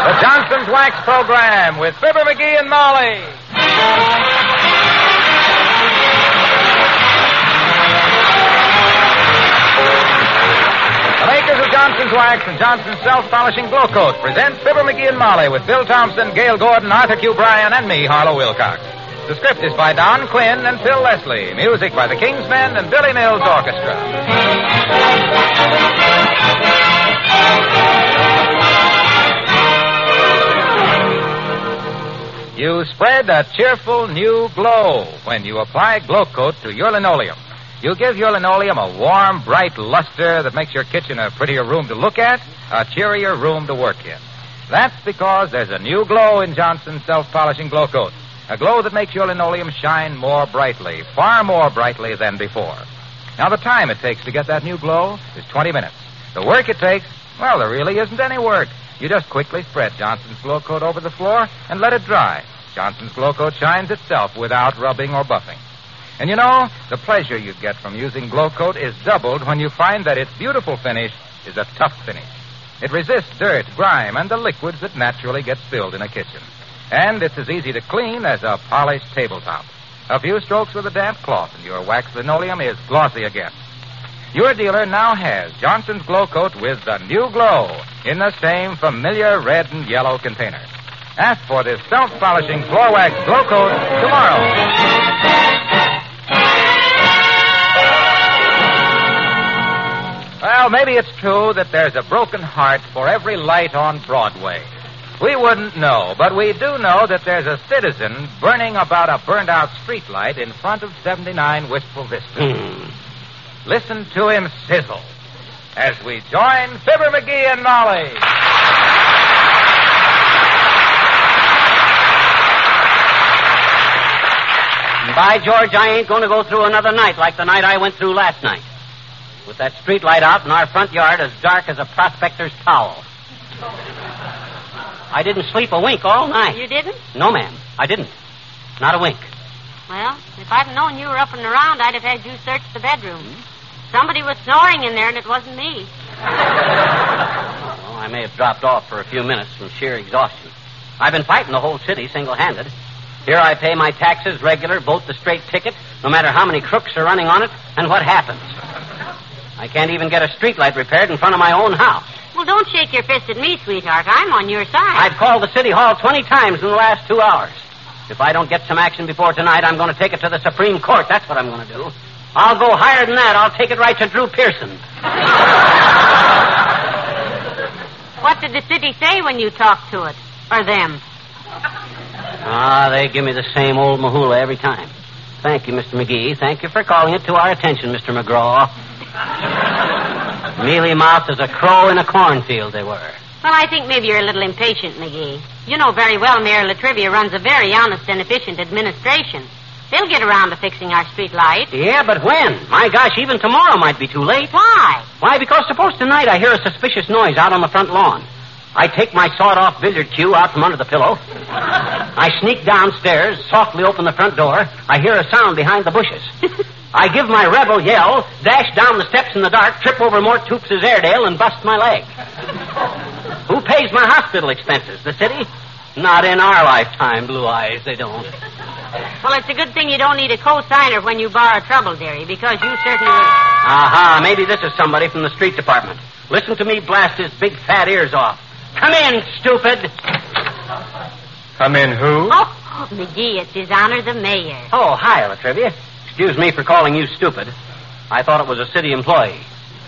The Johnson's Wax Program with Fibber McGee and Molly. The makers of Johnson's Wax and Johnson's Self-Polishing Glow Coat present Fibber McGee and Molly with Bill Thompson, Gail Gordon, Arthur Q. Bryan, and me, Harlow Wilcox. The script is by Don Quinn and Phil Leslie. Music by the Kingsmen and Billy Mills Orchestra. You spread a cheerful new glow when you apply Glow Coat to your linoleum. You give your linoleum a warm, bright luster that makes your kitchen a prettier room to look at, a cheerier room to work in. That's because there's a new glow in Johnson's Self-Polishing Glow Coat. A glow that makes your linoleum shine more brightly, far more brightly than before. Now, the time it takes to get that new glow is 20 minutes. The work it takes, well, there really isn't any work. You just quickly spread Johnson's Glow Coat over the floor and let it dry. Johnson's Glow Coat shines itself without rubbing or buffing. And you know, the pleasure you get from using Glow Coat is doubled when you find that its beautiful finish is a tough finish. It resists dirt, grime, and the liquids that naturally get spilled in a kitchen. And it's as easy to clean as a polished tabletop. A few strokes with a damp cloth and your wax linoleum is glossy again. Your dealer now has Johnson's Glow Coat with the new glow in the same familiar red and yellow container. Ask for this self-polishing floor wax Glow Coat tomorrow. Well, maybe it's true that there's a broken heart for every light on Broadway. We wouldn't know, but we do know that there's a citizen burning about a burned-out streetlight in front of 79 Wistful Vista. Listen to him sizzle as we join Fibber McGee and Molly. By George, I ain't going to go through another night like the night I went through last night. With that street light out in our front yard as dark as a prospector's towel. I didn't sleep a wink all night. You didn't? No, ma'am. I didn't. Not a wink. Well, if I'd known you were up and around, I'd have had you search the bedroom. Somebody was snoring in there, and it wasn't me. Well, I may have dropped off for a few minutes from sheer exhaustion. I've been fighting the whole city single-handed. Here I pay my taxes regular, vote the straight ticket, no matter how many crooks are running on it, and what happens? I can't even get a streetlight repaired in front of my own house. Well, don't shake your fist at me, sweetheart. I'm on your side. I've called the city hall 20 times in the last 2 hours. If I don't get some action before tonight, I'm going to take it to the Supreme Court. That's what I'm going to do. I'll go higher than that. I'll take it right to Drew Pearson. What did the city say when you talked to it? Or them? They give me the same old mahula every time. Thank you, Mr. McGee. Thank you for calling it to our attention, Mr. McGraw. Mealy-mouthed as a crow in a cornfield, they were. Well, I think maybe you're a little impatient, McGee. You know very well Mayor Latrivia runs a very honest and efficient administration. They'll get around to fixing our street light. Yeah, but when? My gosh, even tomorrow might be too late. Why? Why, because suppose tonight I hear a suspicious noise out on the front lawn. I take my sawed-off billiard cue out from under the pillow. I sneak downstairs, softly open the front door. I hear a sound behind the bushes. I give my rebel yell, dash down the steps in the dark, trip over Mort Toops' Airedale, and bust my leg. Who pays my hospital expenses? The city? Not in our lifetime, Blue Eyes, they don't. Well, it's a good thing you don't need a co-signer when you borrow trouble, dearie, because you certainly... Aha, maybe this is somebody from the street department. Listen to me blast his big fat ears off. Come in, stupid. Come in who? Oh, McGee, it's His Honor the Mayor. Oh, hi, Latrivia. Excuse me for calling you stupid. I thought it was a city employee.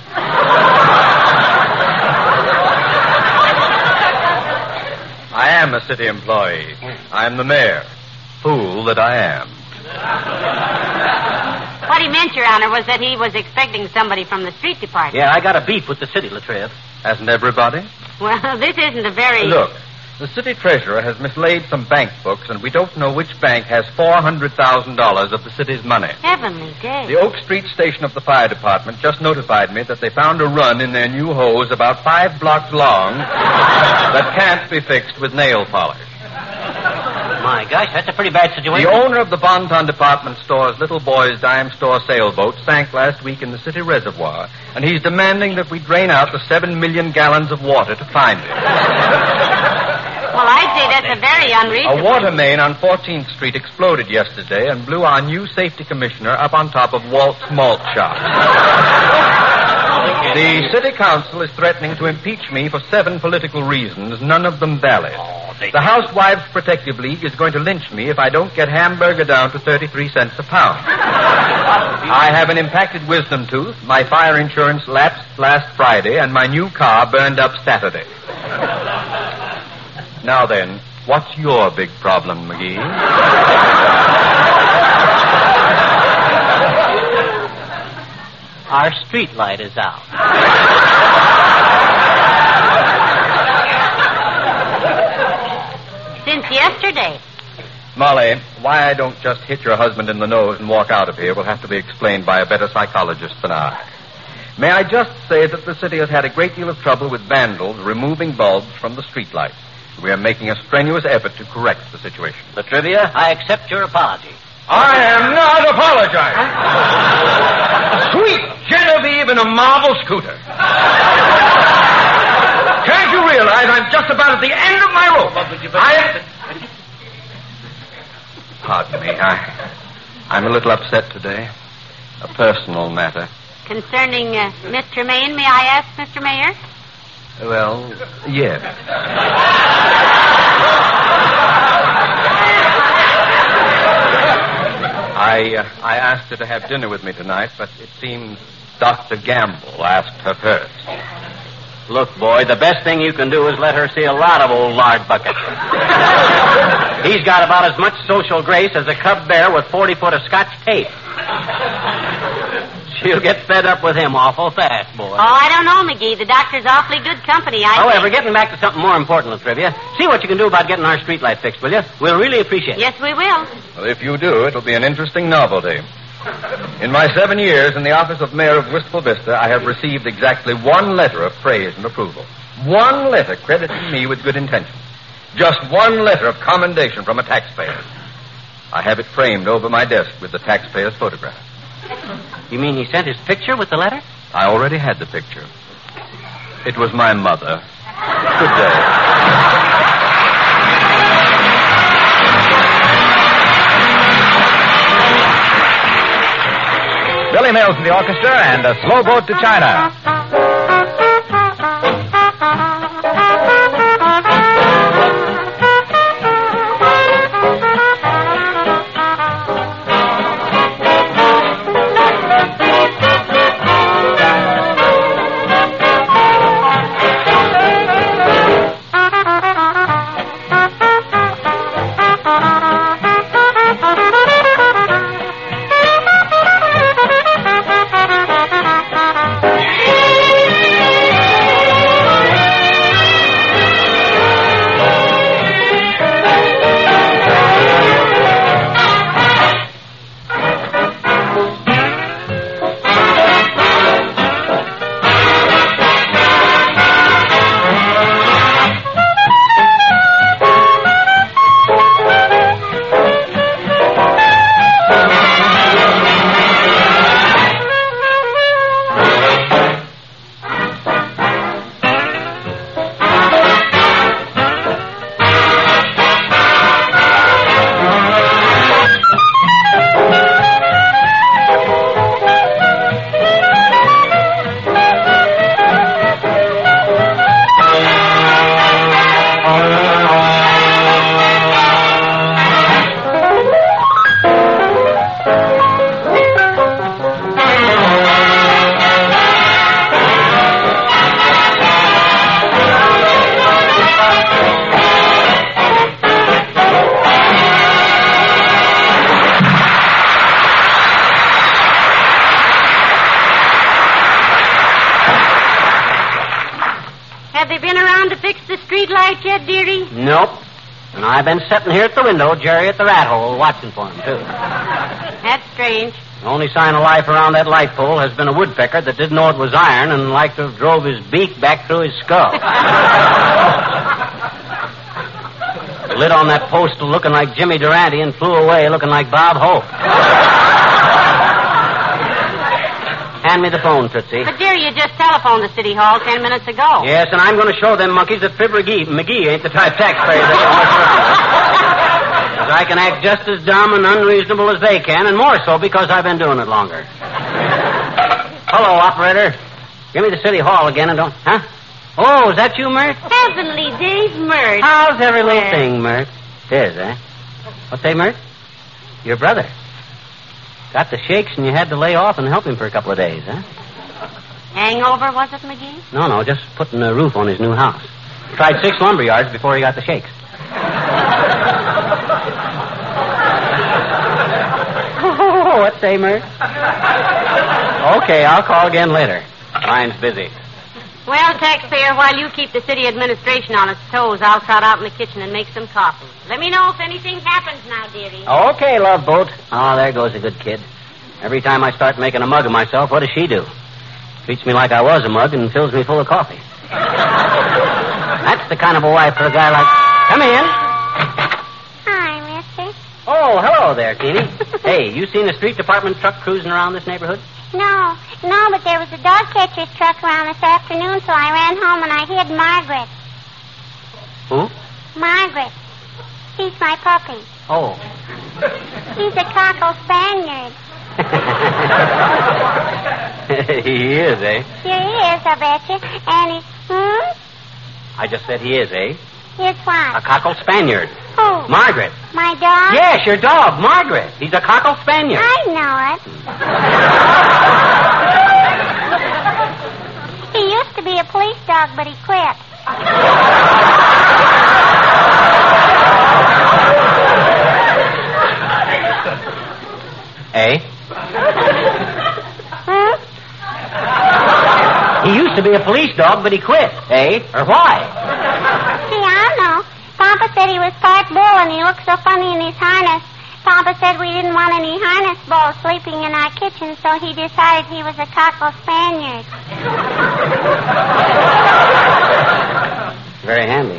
I am a city employee. I am the mayor. Fool that I am. What he meant, Your Honor, was that he was expecting somebody from the street department. Yeah, I got a beef with the city, Latriv. Hasn't everybody? Well, this isn't a very... Look, the city treasurer has mislaid some bank books, and we don't know which bank has $400,000 of the city's money. Heavenly days. The Oak Street station of the fire department just notified me that they found a run in their new hose about 5 blocks long that can't be fixed with nail polish. My gosh, that's a pretty bad situation. The owner of the Bonton department store's little boy's dime store sailboat sank last week in the city reservoir, and he's demanding that we drain out the 7 million gallons of water to find it. Well, I'd say that's a very unreasonable... A water main on 14th Street exploded yesterday and blew our new safety commissioner up on top of Walt's malt shop. The city council is threatening to impeach me for 7 political reasons, none of them valid. The Housewives Protective League is going to lynch me if I don't get hamburger down to 33 cents a pound. I have an impacted wisdom tooth, my fire insurance lapsed last Friday, and my new car burned up Saturday. Now then, what's your big problem, McGee? Our street light is out. Since yesterday. Molly, why I don't just hit your husband in the nose and walk out of here will have to be explained by a better psychologist than I. May I just say that the city has had a great deal of trouble with vandals removing bulbs from the streetlights. We are making a strenuous effort to correct the situation. Latrivia, I accept your apology. I am not apologizing. Sweet Genevieve in a marble scooter. Can't you realize I'm just about at the end of my rope? Pardon me. I'm a little upset today. A personal matter. Concerning Miss Tremaine, may I ask, Mr. Mayor? Well, yes. I asked her to have dinner with me tonight, but it seems Dr. Gamble asked her first. Look, boy, the best thing you can do is let her see a lot of old lard buckets. He's got about as much social grace as a cub bear with 40 foot of Scotch tape. She'll get fed up with him awful fast, boy. Oh, I don't know, McGee. The doctor's awfully good company, However, getting back to something more important, Latrivia, see what you can do about getting our streetlight fixed, will you? We'll really appreciate it. Yes, we will. Well, if you do, it'll be an interesting novelty. In my 7 years in the office of mayor of Wistful Vista, I have received exactly 1 letter of praise and approval. 1 letter crediting me with good intentions. Just 1 letter of commendation from a taxpayer. I have it framed over my desk with the taxpayer's photograph. You mean he sent his picture with the letter? I already had the picture. It was my mother. Good day. Billy Mills and the orchestra and A Slow Boat to China. Have they been around to fix the street light yet, dearie? Nope. And I've been sitting here at the window, Jerry at the rat hole, watching for him, too. That's strange. The only sign of life around that light pole has been a woodpecker that didn't know it was iron and liked to have drove his beak back through his skull. Lit on that postal looking like Jimmy Durante and flew away looking like Bob Hope. Hand me the phone, Tootsie. But, dear, you just telephoned the City Hall 10 minutes ago. Yes, and I'm going to show them monkeys that Fibber McGee ain't the type taxpayer they I can act just as dumb and unreasonable as they can, and more so because I've been doing it longer. Hello, operator. Give me the City Hall again and don't... Huh? Oh, is that you, Mert? Heavenly days, Mert. How's every little thing, Mert? Tis, eh? What's that, Mert? Your brother. Got the shakes and you had to lay off and help him for a couple of days, huh? Hangover, was it, McGee? No, just putting a roof on his new house. Tried 6 lumber yards before he got the shakes. Oh, what say, Mert? Okay, I'll call again later. Line's busy. Well, taxpayer, while you keep the city administration on its toes, I'll trot out in the kitchen and make some coffee. Let me know if anything happens now, dearie. Okay, love boat. Oh, there goes a good kid. Every time I start making a mug of myself, what does she do? Treats me like I was a mug and fills me full of coffee. That's the kind of a wife for a guy like... Come in. Hi, mister. Oh, hello there, Teeny. Hey, you seen a street department truck cruising around this neighborhood? No, but there was a dog catcher's truck around this afternoon, so I ran home and I hid Margaret. Who? Margaret. She's my puppy. Oh. He's a cockle Spaniard. He is, eh? Sure he is, I betcha. And he... I just said he is, eh? Here's A what? cockle Spaniard. Who? Margaret. My dog? Yes, your dog, Margaret. He's a cockle Spaniard. I know it. He used to be a police dog, but he quit. Eh? He used to be a police dog, but he quit. Eh? Or why? Gee, I don't know. Papa said he was part bull and he looked so funny in his harness. Papa said we didn't want any harness bulls sleeping in our kitchen, so he decided he was a cockle Spaniard. Very handy.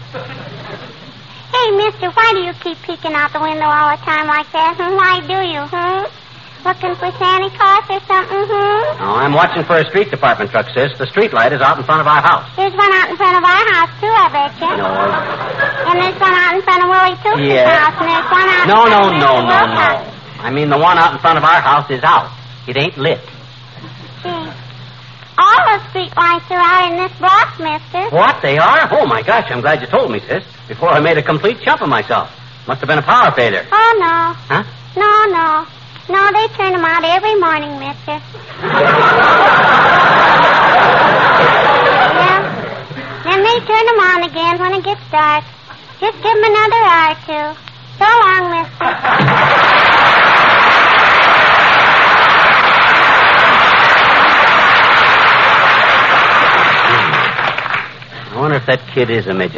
Hey, mister, why do you keep peeking out the window all the time like that? Why do you, Looking for Santa Claus or something, Oh, I'm watching for a street department truck, sis. The street light is out in front of our house. There's one out in front of our house, too, I betcha. No. And there's one out in front of Willie Tootsie's house, and there's one out in front of Willie Wilkes' house. I mean, the one out in front of our house is out. It ain't lit. Gee. All the street lights are out in this block, mister. What, they are? Oh, my gosh, I'm glad you told me, sis. Before I made a complete chump of myself. Must have been a power failure. Oh, no. Huh? No. No, they turn them out every morning, mister. Yeah. Then they turn them on again when it gets dark. Just give them another hour or two. So long, mister. I wonder if that kid is a midget.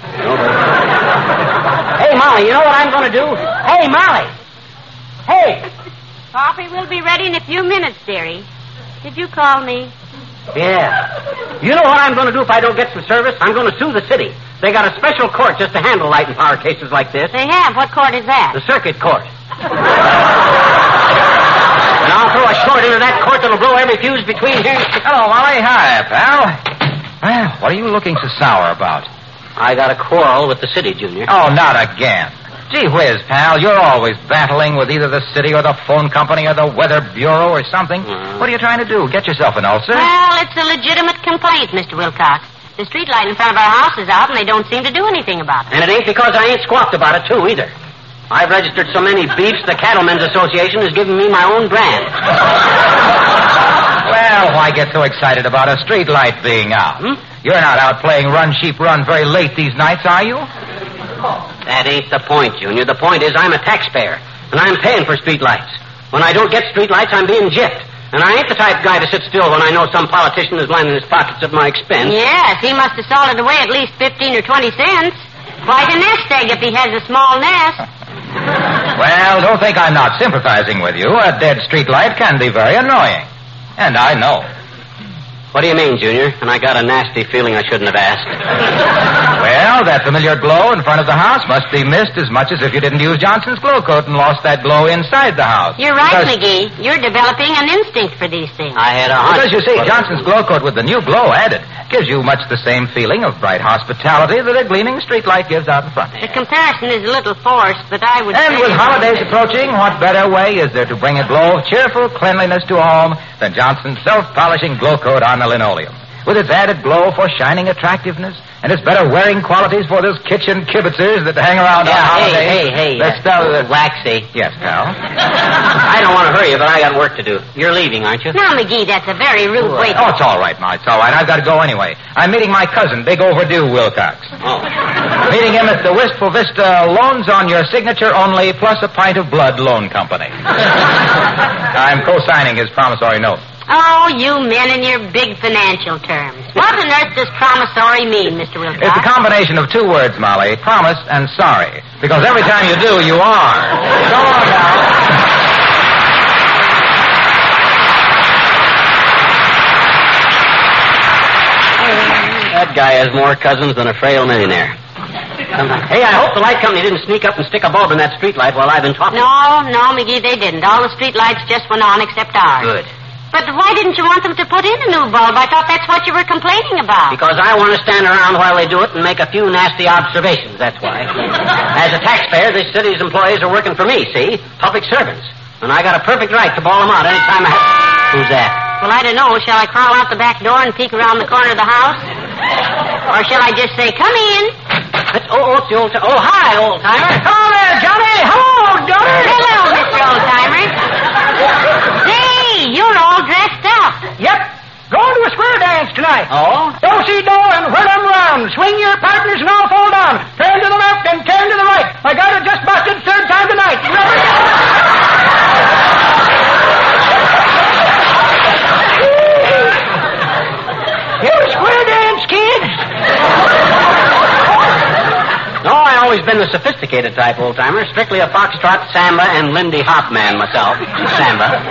Hey, Molly, you know what I'm going to do? Hey, Molly! Hey! Coffee will be ready in a few minutes, dearie. Did you call me? Yeah. You know what I'm going to do if I don't get some service? I'm going to sue the city. They got a special court just to handle light and power cases like this. They have. What court is that? The circuit court. And I'll throw a short into that court that'll blow every fuse between here. Hello, Molly. Hi, pal. Well, what are you looking so sour about? I got a quarrel with the city, Junior. Oh, not again. Gee whiz, pal, you're always battling with either the city or the phone company or the weather bureau or something. What are you trying to do? Get yourself an ulcer? Well, it's a legitimate complaint, Mr. Wilcox. The street light in front of our house is out, and they don't seem to do anything about it. And it ain't because I ain't squawked about it, too, either. I've registered so many beefs, the Cattlemen's Association has given me my own brand. Well, why get so excited about a street light being out? You're not out playing Run Sheep Run very late these nights, are you? That ain't the point, Junior. The point is I'm a taxpayer, and I'm paying for street lights. When I don't get street lights, I'm being gypped. And I ain't the type guy to sit still when I know some politician is lining his pockets at my expense. Yes, he must have salted away at least 15 or 20 cents. Quite a nest egg if he has a small nest. Well, don't think I'm not sympathizing with you. A dead street light can be very annoying. And I know. What do you mean, Junior? And I got a nasty feeling I shouldn't have asked. Well, that familiar glow in front of the house must be missed as much as if you didn't use Johnson's Glow Coat and lost that glow inside the house. You're right, McGee. You're developing an instinct for these things. I had a hunch. Because you see, Johnson's Glow Coat with the new glow added gives you much the same feeling of bright hospitality that a gleaming streetlight gives out in front. The comparison is a little forced, but I would And say... with holidays approaching, what better way is there to bring a glow of cheerful cleanliness to a home than Johnson's self-polishing Glow Coat on the linoleum? With its added glow for shining attractiveness and its better wearing qualities for those kitchen kibitzers that hang around on holidays. Hey. Waxy. Yes, pal. I don't want to hurry you, but I got work to do. You're leaving, aren't you? Now, McGee, that's a very rude way to... Oh, it's all right, Ma. It's all right. I've got to go anyway. I'm meeting my cousin, Big Overdue Wilcox. Oh. Meeting him at the Wistful Vista Loans on Your Signature Only plus a Pint of Blood Loan Company. I'm co-signing his promissory note. Oh, you men and your big financial terms. What on earth does promissory mean, Mr. Wilcox? It's a combination of two words, Molly. Promise and sorry. Because every time you do, you are. So long, pal. That guy has more cousins than a frail millionaire. Hey, I hope the light company didn't sneak up and stick a bulb in that street light while I've been talking. No, McGee, they didn't. All the street lights just went on except ours. Good. But why didn't you want them to put in a new bulb? I thought that's what you were complaining about. Because I want to stand around while they do it and make a few nasty observations, that's why. As a taxpayer, this city's employees are working for me, see? Public servants. And I got a perfect right to bawl them out any time I have... Who's that? Well, I don't know. Shall I crawl out the back door and peek around the corner of the house? Or shall I just say, come in? It's the old... Oh, hi, old-timer. Hello there, Johnny. Hello, daughter. Hello, Mr. Old-Timer. Hey, you're all dressed up. Yep. Going to a square dance tonight. Oh? Do-si-do and whirl them round. Swing your partners and all fall down. Turn to the left and turn to the right. My God, it just busted third time tonight. Here's square dance, kids. No, I always been the sophisticated type, old-timer. Strictly a foxtrot, samba, and Lindy Hop man myself. Samba.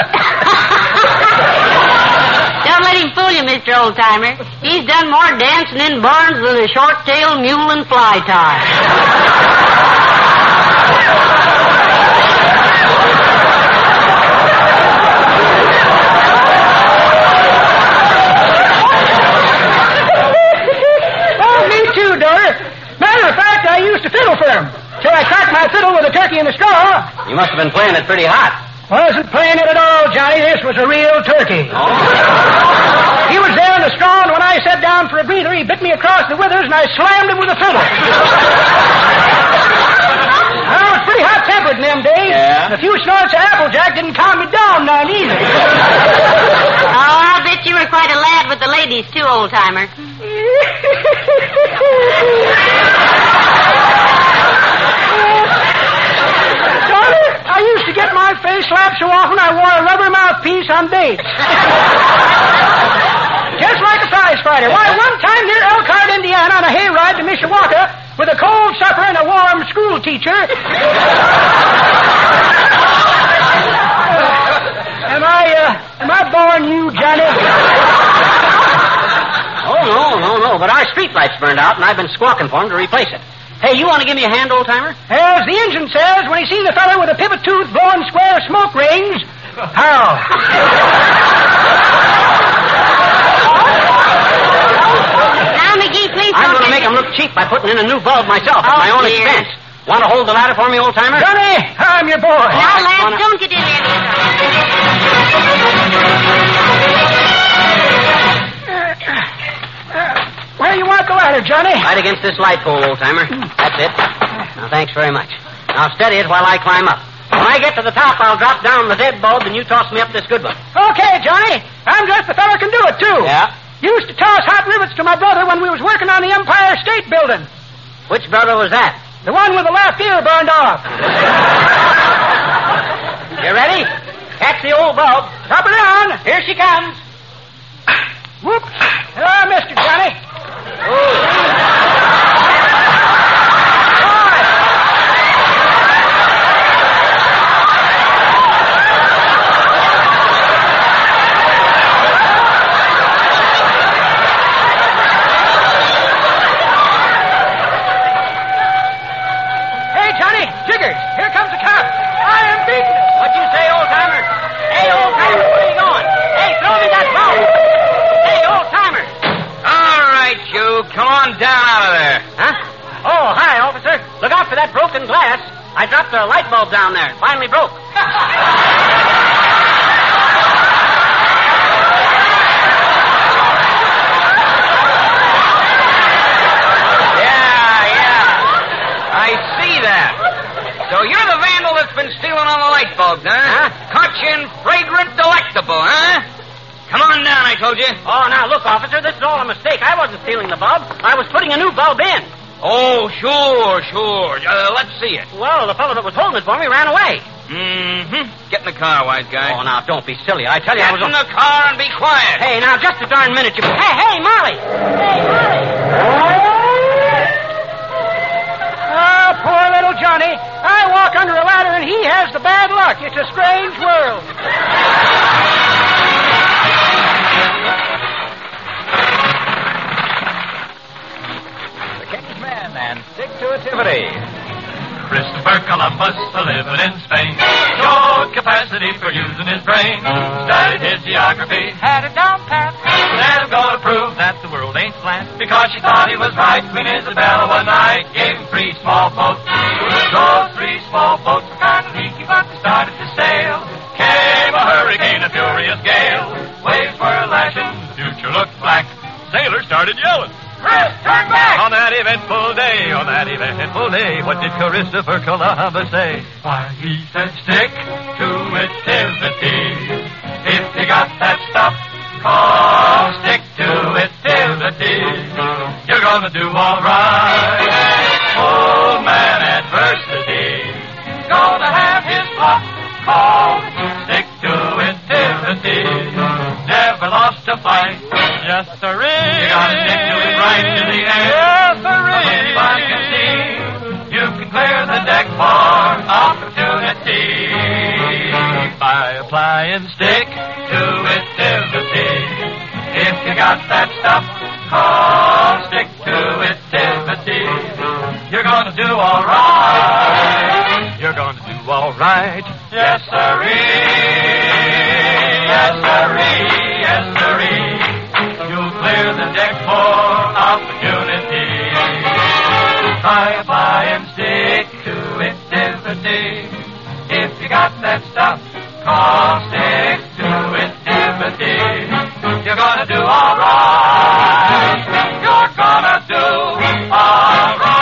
Don't let him fool you, Mr. Old-Timer. He's done more dancing in barns than a short-tailed mule and fly tie. I used to fiddle for him. Till I cracked my fiddle with a turkey in the straw. You must have been playing it pretty hot. Wasn't playing it at all, Johnny. This was a real turkey. Oh? He was there in the straw, and when I sat down for a breather, he bit me across the withers, and I slammed him with a fiddle. I was pretty hot-tempered in them days. Yeah? A few snorts of Applejack didn't calm me down none either. Oh, I'll bet you were quite a lad with the ladies, too, Old-Timer. I used to get my face slapped so often I wore a rubber mouthpiece on dates. Just like a prize fighter. Why, one time near Elkhart, Indiana, on a hayride to Mishawaka, with a cold supper and a warm school teacher. Am I boring you, Johnny? Oh, no. But our street light's burned out, and I've been squawking for him to replace it. Hey, you want to give me a hand, old-timer? As the engine says, when he sees a fellow with a pivot tooth blowing square smoke rings, how? Now, McGee, please I'm don't... going to make him look cheap by putting in a new bulb myself at Oh, my own dear. expense. Want to hold the ladder for me, old-timer? Johnny, I'm your boy. Now, lads, don't get in there. Where you want the ladder, Johnny? Right against this light pole, old-timer. That's it. Now, thanks very much. Now, steady it while I climb up. When I get to the top, I'll drop down the dead bulb, and you toss me up this good one. Okay, Johnny. I'm just the fella can do it, too. Yeah? Used to toss hot rivets to my brother when we was working on the Empire State Building. Which brother was that? The one with the left ear burned off. You ready? Catch the old bulb. Drop it down. Here she comes. Whoops. Hello, Mr. Johnny. broken glass. I dropped a light bulb down there. It finally broke. I see that. So you're the vandal that's been stealing all the light bulbs, huh? Caught you in flagrant delectable, huh? Come on down, I told you. Oh, now, look, officer, this is all a mistake. I wasn't stealing the bulb. I was putting a new bulb in. Oh, sure. Let's see it. Well, the fellow that was holding it for me ran away. Mm-hmm. Get in the car, wise guy. Oh, now, don't be silly. I tell you, Get in the car and be quiet. Hey, now, just a darn minute. Hey, Molly! Oh, poor little Johnny. I walk under a ladder and he has the bad luck. It's a strange world. The King's Men and Stick-to-Itivity. Christopher Columbus, living in Spain, showed capacity for using his brain. Studied his geography, had it down pat. Then I'm gonna prove that the world ain't flat. Because she thought he was right, Queen Isabella one night gave him 3 small boats. Those 3 small boats were kind of leaky, but they started to sail. Came a hurricane, a furious gale. Waves were lashing, future looked black. Sailors started yelling. Chris, turn back! On that eventful day, what did Christopher Columbus say? Why, he said, stick to itivity. If you got that stuff, stick to itivity. You're gonna do all right. Old man adversity. Gonna have his luck. Stick to itivity. Never lost a fight. Yes, sirree. You gotta stick to it right to the end. Yes, sirree. Anybody can see. You can clear the deck for opportunity by applying stick to itivity. If you got that stuff, stick to itivity. You're gonna do all right. You're gonna do all right. Yes, sirree. Yes, sirree. Yes, sirree. You'll clear the deck for opportunity by applying stick to itivity. If you got that stuff, stick to itivity. You're gonna do all right. You're gonna do all right.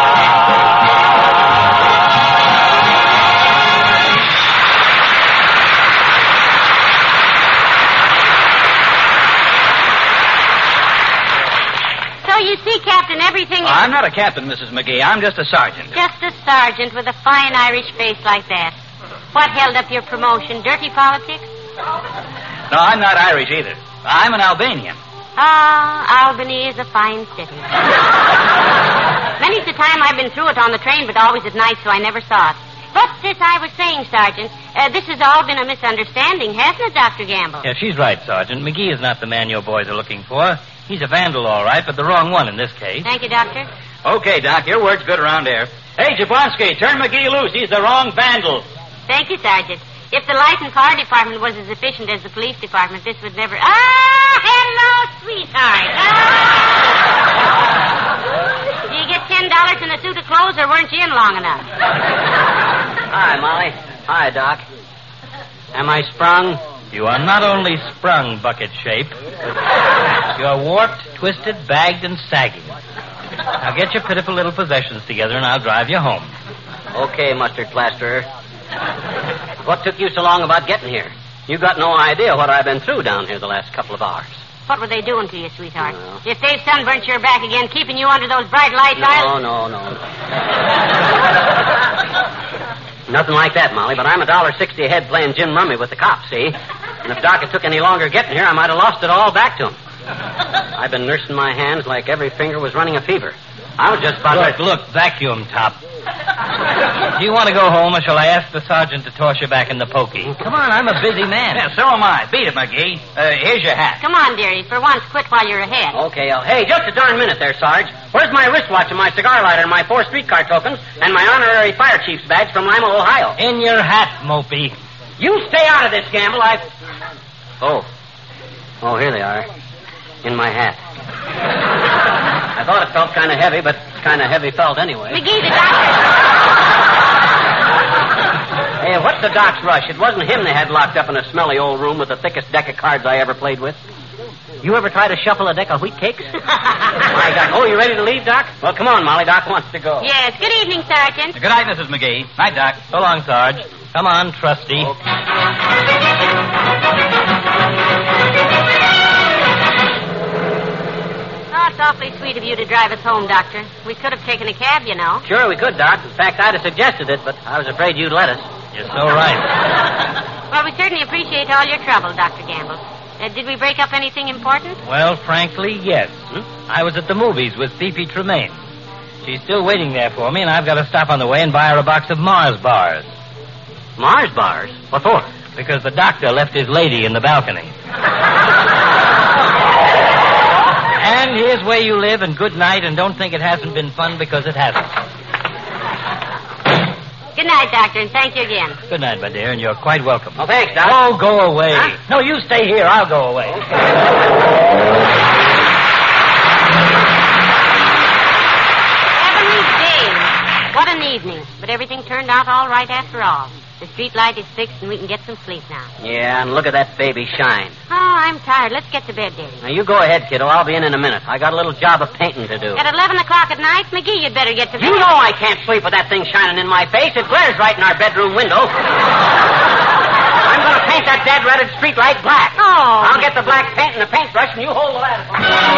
You see, Captain, everything is... I'm not a captain, Mrs. McGee. I'm just a sergeant. Just a sergeant with a fine Irish face like that. What held up your promotion? Dirty politics? No, I'm not Irish either. I'm an Albanian. Ah, Albany is a fine city. Many's the time I've been through it on the train, but always at night, so I never saw it. But as I was saying, Sergeant, this has all been a misunderstanding, hasn't it, Dr. Gamble? Yeah, she's right, Sergeant. McGee is not the man your boys are looking for. He's a vandal, all right, but the wrong one in this case. Thank you, Doctor. Okay, Doc, your word's good around here. Hey, Jablonski, turn McGee loose. He's the wrong vandal. Thank you, Sergeant. If the light and fire department was as efficient as the police department, this would never... Ah, hello, sweetheart. Ah. Do you get $10 in a suit of clothes, or weren't you in long enough? Hi, Molly. Hi, Doc. Am I sprung? You are not only sprung, bucket shape. You're warped, twisted, bagged, and sagging. Now get your pitiful little possessions together, and I'll drive you home. Okay, mustard plasterer. What took you so long about getting here? You got no idea what I've been through down here the last couple of hours. What were they doing to you, sweetheart? If they've sunburnt your back again, keeping you under those bright lights, No. Nothing like that, Molly, but I'm $1.60 a head playing gin rummy with the cops, see? And if Doc had took any longer getting here, I might have lost it all back to him. I've been nursing my hands like every finger was running a fever. I was just about Look, vacuum top. Do you want to go home, or shall I ask the sergeant to toss you back in the pokey? Come on, I'm a busy man. Yeah, so am I. Beat it, McGee. Here's your hat. Come on, dearie. For once, quit while you're ahead. Okay, hey, just a darn minute there, Sarge. Where's my wristwatch and my cigar lighter and my 4 streetcar tokens and my honorary fire chief's badge from Lima, Ohio? In your hat, Mopey. You stay out of this, Gamble. Oh, here they are. In my hat. I thought it felt kind of heavy, but it's kind of heavy felt anyway. McGee, the doctor... Hey, what's the doc's rush? It wasn't him they had locked up in a smelly old room with the thickest deck of cards I ever played with. You ever try to shuffle a deck of wheat cakes? My Doc. Oh, you ready to leave, Doc? Well, come on, Molly. Doc wants to go. Yes. Good evening, Sergeant. Good night, Mrs. McGee. Night, Doc. So long, Sarge. Come on, trusty. Oh, it's awfully sweet of you to drive us home, Doctor. We could have taken a cab, you know. Sure, we could, Doc. In fact, I'd have suggested it, but I was afraid you'd let us. You're so right. Well, we certainly appreciate all your trouble, Dr. Gamble. Did we break up anything important? Well, frankly, yes. I was at the movies with Phoebe Tremaine. She's still waiting there for me, and I've got to stop on the way and buy her a box of Mars bars. Mars bars? What for? Because the doctor left his lady in the balcony. And here's where you live, and good night, and don't think it hasn't been fun, because it hasn't. Good night, Doctor, and thank you again. Good night, my dear, and you're quite welcome. Oh, thanks, Doc. Oh, go away. Huh? No, you stay here. I'll go away. Heavenly days. What an evening. But everything turned out all right after all. The street light is fixed, and we can get some sleep now. Yeah, and look at that baby shine. Oh, I'm tired. Let's get to bed, Daddy. Now, you go ahead, kiddo. I'll be in a minute. I got a little job of painting to do. At 11 o'clock at night, McGee, you'd better get to bed. You know I can't sleep with that thing shining in my face. It glares right in our bedroom window. I'm going to paint that dead-ratted street light black. Oh. I'll get the black paint and the paintbrush, and you hold the ladder.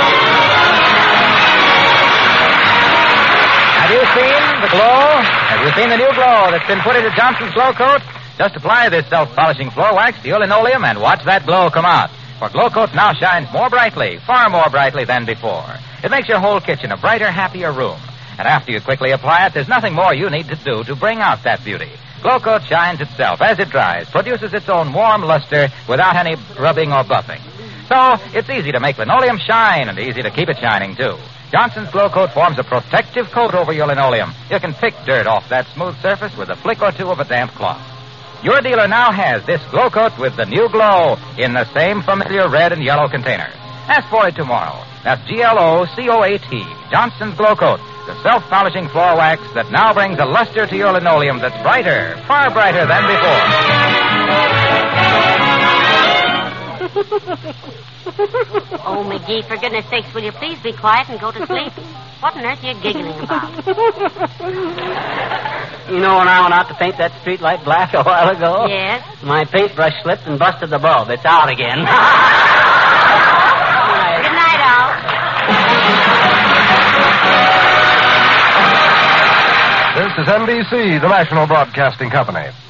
Have you seen the glow? Have you seen the new glow that's been put into Johnson's Glow Coat? Just apply this self-polishing floor wax to your linoleum and watch that glow come out. For Glow Coat now shines more brightly, far more brightly than before. It makes your whole kitchen a brighter, happier room. And after you quickly apply it, there's nothing more you need to do to bring out that beauty. Glow Coat shines itself as it dries, produces its own warm luster without any rubbing or buffing. So, it's easy to make linoleum shine and easy to keep it shining, too. Johnson's Glow Coat forms a protective coat over your linoleum. You can pick dirt off that smooth surface with a flick or two of a damp cloth. Your dealer now has this Glow Coat with the new glow in the same familiar red and yellow container. Ask for it tomorrow. That's GLOCOAT, Johnson's Glow Coat, the self-polishing floor wax that now brings a luster to your linoleum that's brighter, far brighter than before. Oh, McGee, for goodness sakes, will you please be quiet and go to sleep? What on earth are you giggling about? You know when I went out to paint that street light black a while ago? Yes? My paintbrush slipped and busted the bulb. It's out again. Good night, Al. This is NBC, the National Broadcasting Company.